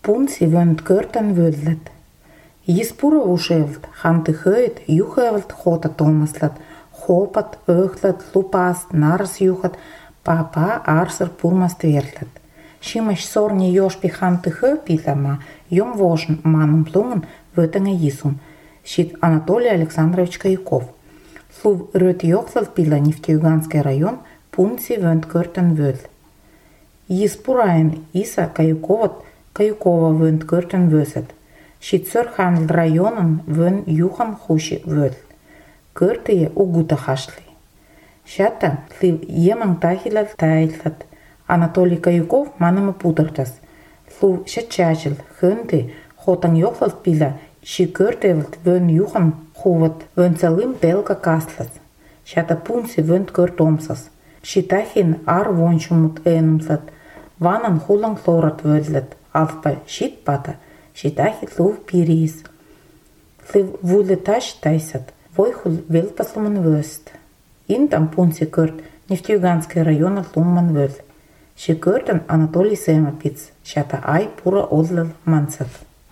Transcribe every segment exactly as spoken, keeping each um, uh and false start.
Пунси вönt körtän völlät. Jis puravusevlt, hanti höit, juhevlt hota tomaslat, hopat, öhlat, lupast, nars juhat, papa arser purmast vertlat. Šimaš sorni jospi hanti hö pilama, jom vosn manum plungen vötänge jisum. Щит Анатолий Александрович Каюков. Слув рöt johtalt pila Нефтеюганский район, Пунси вönt körtän völl. Jis puraen isa Каюкovat, Каюкова вönt körtän vöset. Щит сörhandel районын вön juhan hushi völl. Körtие угута хашли. Шата слив емang тахилал тайлат. Анатолий Каюков манама путартас. Слув шачачил хönti хотан johtalt pila Ши körtevelt vön juhan huvat vön salim pelka kastlats. Шата Пунси вönt körtomsas. Ши тахин ar vonchumut enumsat. Vanan hulang lorat völlät. Alpa shit pata. Ши тахи luv piris. Liv vulle tash taisat. Voihul velpasluman vöst. Интам Пунси кört Нефтеюганский район лумман вöll. Ши körtän Анатолий Семапиц. Шата ай пура одлал мансат.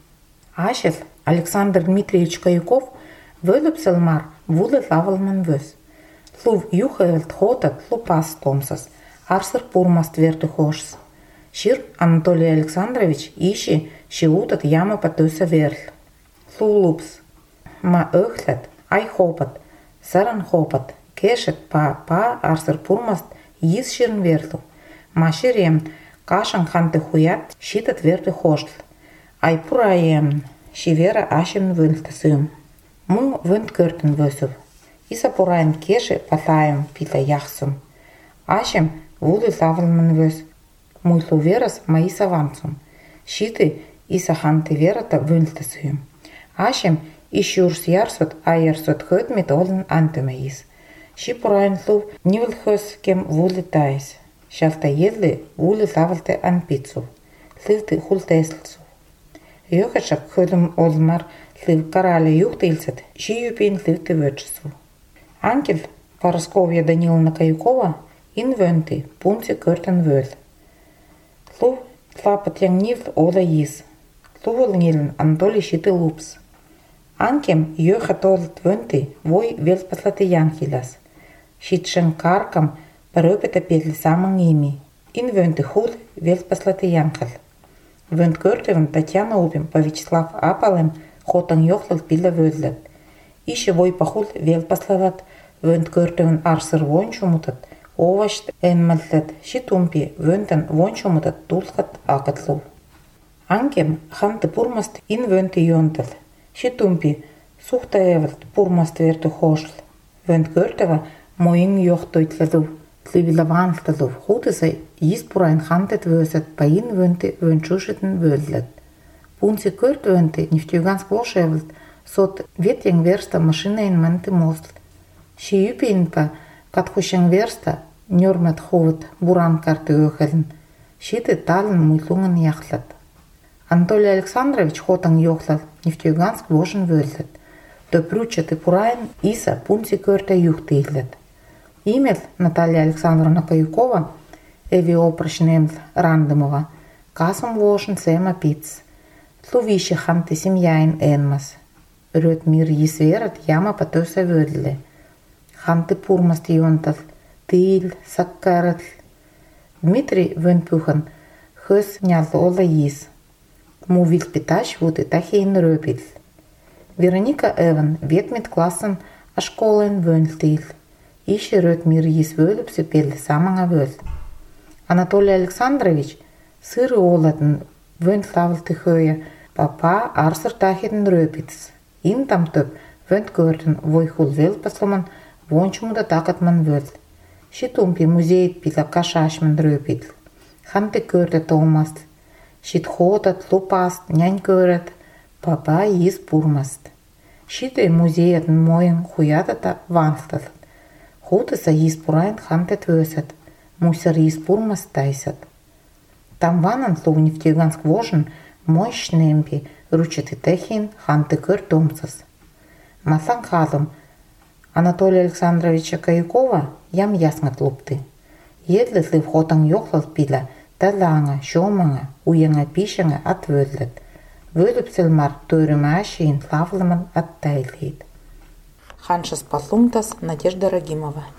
Ашел Александр Дмитриевич Каюков вölüpselmar vulle lavalman vös. Luv juhevelt hotat lupas tomsas, arser purmast vertu hošs. Šir Анатолий Александрович иши šiutat jama patösa verl. Luv lups. Ma öhlet, ai hopat, saran hopat, keshet pa pa arser purmast jis širn verlu. Ma širiem kašan hante hujat šitat vertu hošl. Ai puraiem Шивера ашен вöntasым. Мун вönt körtän vösöv. Isa puraen keshe pataim pila jahsum. Ашем vulle lavalman vös. Muilu veras ma isa vansum. Shiti isa hanti verata vöntasым. Ашем ishurs jarsot ajarsot hötmit olin antema is. Shi puraen luv nivel hös kem vulle tais. Shalta jedli vulle lavalte anpitsu. Livti hulteslsu. Йохашак хөлüm olmar liv karale juhtilset, šijupin livti vötšsu. Анкел Парасковья Даниловна Каюкова ин вönti Пунси körtän völl. Luv тлапат яңнил ола jis. Luvul nilin Анатолий Шиты лупс. Анкем йоха толт vönti voi velpaslati janhilas. Šitšen karkam paröpeta petli samang imi. Ин vönti hul velpaslati janhal. Вönt körtevän Татьяна Убим по Вячеслав Апалем хотан johtalt pilla völlät. Ishi voi pahul velpaslavat vönt körtevän arser vonchumutat ovast enmallät shitumpi vöntän vonchumutat tulkat akatluv. Ankem hante purmast in vönti jontal. Shitumpi suhtaevalt purmast vertu hošl. Vönt körtevä moing johtoitlaluv. Livilla vanhtaluv huutisai jispurain hantet vöset pain vönti vöntšušiten völlät. Punsi kört vönti Нефтеюганск волшевlt sot vetjeng versta mašinein manti mostl. Shi ypinpa kathusheng versta njormet huvat buran karti öheln. Shiti talin muitlungen jahlat. Анатолий Александрович хотан jохлал Нефтеюганск вошен völlät. То прючати пураин иса Пунси körtä juhtiillet. Имел Наталья Александровна Каюкова, Эви Опрашнемл Рандомова, Касум Вошен Сема Пиц, Тлувиши Ханти Семьяин Энмас, Рöt мир Есверат Яма Патоса Вöдле, Ханти Пурмаст Йонтал, Тиль, Саккаратл, Дмитрий Вönpüchen, Hös Нялола Йис, Мувил Питаш Вуты Тахейн Рöpil, Вероника Эван, Ветмит Классен Ашколен Вönтил, Иши рöt мир jis völüpsi pelli samanga völ. Анатолий Александрович сыры олатын vönt lavalti höja papa arser tahiden röpits. Intam töp vönt körtän voihul velpasloman vonchumuda takatman völ. Shitumpi muzeit pila kashashman röpitl. Hanti körtä tomast. Shit hotat lupast nянь körät papa jis purmast. Shite muzeit mojen hujatata vanhtat. Huutissa jispurain hantet vöset, muisar jispurmas taisat. Tam vanan luv Нефтеюганск вожен мощнемпи ручати техин ханты körtomsas. Масан халым Анатолия Александровича Каюкова ям яснат лупты. Едлет лив хотан йохлал пила талаanga, шомanga, уяңа пишanga at вөллет. Вөліпсілмар төрімәшейін лавлымын аттайлейд. Ханшыс Патлумтас, Надежда Рагимова.